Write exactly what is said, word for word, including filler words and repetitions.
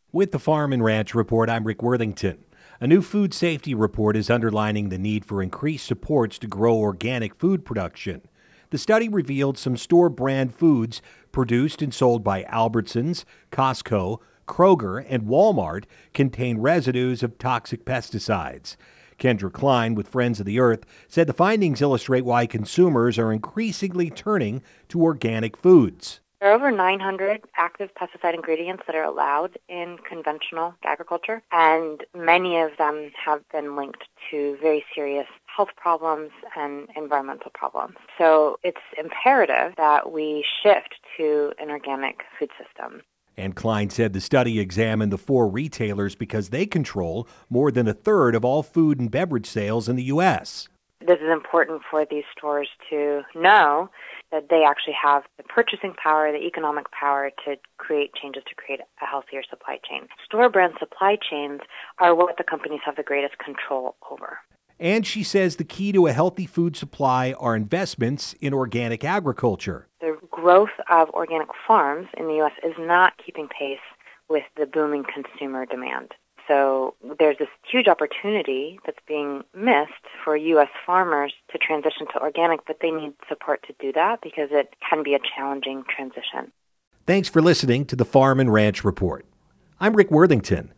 With the Farm and Ranch Report, I'm Rick Worthington. A new food safety report is underlining the need for increased supports to grow organic food production. The study revealed some store brand foods produced and sold by Albertsons, Costco, Kroger, and Walmart contain residues of toxic pesticides. Kendra Klein with Friends of the Earth said the findings illustrate why consumers are increasingly turning to organic foods. There are over nine hundred active pesticide ingredients that are allowed in conventional agriculture, and many of them have been linked to very serious health problems and environmental problems. So it's imperative that we shift to an organic food system. And Klein said the study examined the four retailers because they control more than a third of all food and beverage sales in the U S This is important for these stores to know that they actually have the purchasing power, the economic power to create changes to create a healthier supply chain. Store brand supply chains are what the companies have the greatest control over. And she says the key to a healthy food supply are investments in organic agriculture. The growth of organic farms in the U S is not keeping pace with the booming consumer demand. So there's this huge opportunity that's being missed for U S farmers to transition to organic, but they need support to do that because it can be a challenging transition. Thanks for listening to the Farm and Ranch Report. I'm Rick Worthington.